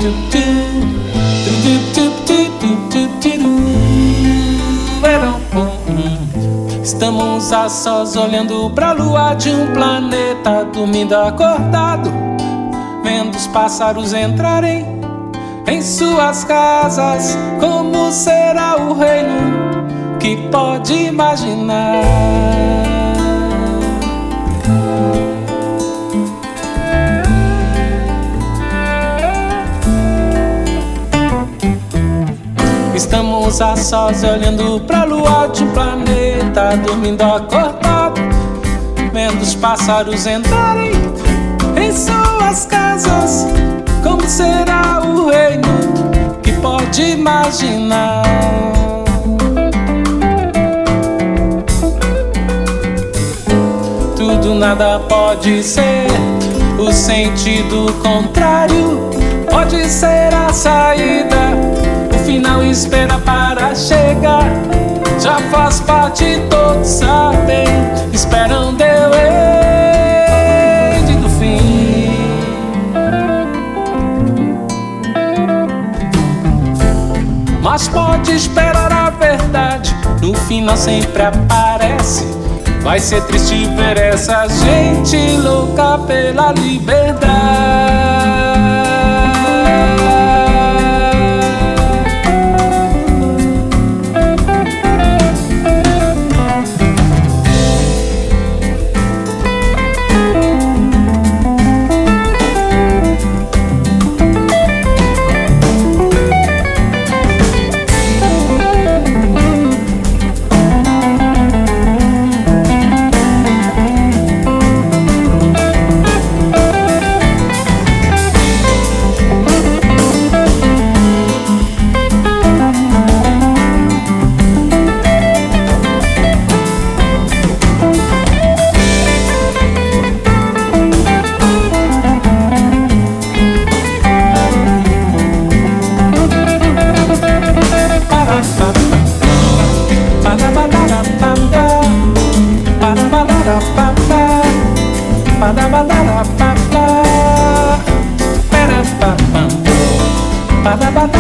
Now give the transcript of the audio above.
Estamos a sós olhando pra lua de um planeta, dormindo acordado, vendo os pássaros entrarem em suas casas. Como será o reino que pode imaginar? Estamos a sós olhando pra lua de um planeta, dormindo acordado, vendo os pássaros entrarem em suas casas. Como será o reino que pode imaginar? Tudo, nada pode ser o sentido contrário. Pode ser a saída, o final espera para chegar. Já faz parte, todos sabem, esperando eu do fim. Mas pode esperar a verdade, no final sempre aparece. Vai ser triste ver essa gente louca pela liberdade. Ba